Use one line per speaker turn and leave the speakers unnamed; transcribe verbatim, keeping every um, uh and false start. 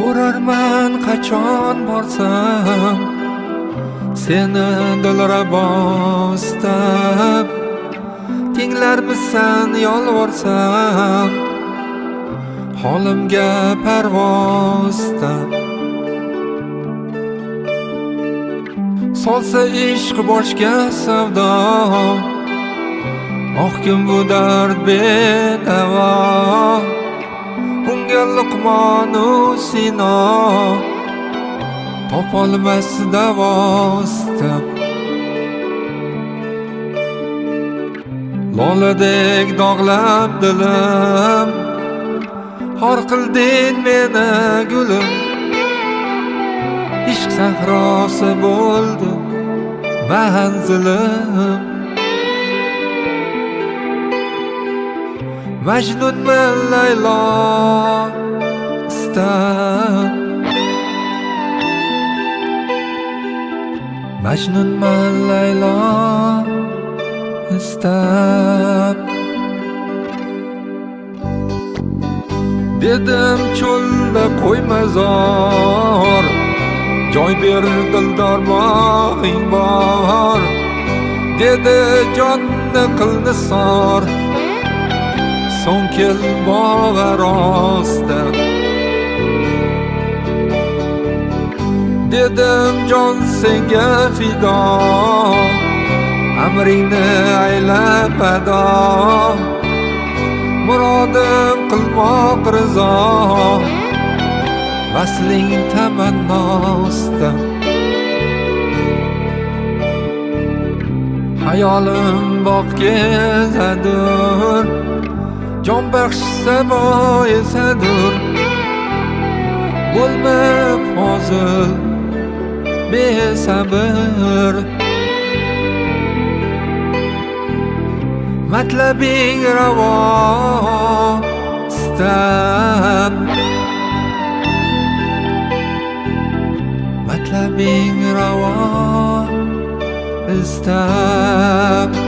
Ko'rarman qachon borsam seni dilra bostab, tinglarmisan yolvorsam holimga parvoztab. Solsa ishq boshga savdo, oh kim bu dard bedavo, unga Luqmonu Sino topolmas davostab. Loladek dog'lab dilim, xor qilding meni gulim. Ishq sahrosi bo'ldi manzilim. Majnunman Laylo istab, Majnunman Laylo istab. Dedim cho'lda qo'ymazor, joy ber dildor bog'ing bor. Dedi jonni qil nisor, so'ng kel bog'a rostdan. Dedim jon senga fido, amringni aylab ado. Murodim qilmoq rizo, vasling tamannosdan. Hayolim bog' kezadur, jon baxshsa boyisadur. Bo'lma fozil besabr, matlabing ravo istab, matlabing ravo istab.